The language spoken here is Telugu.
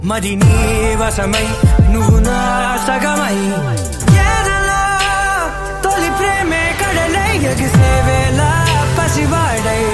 మరి నీ వశమై నువ్వు నా సగమై ఏదలా తొలి ప్రేమే కడలై ఎగిసే వేళ పసివాడై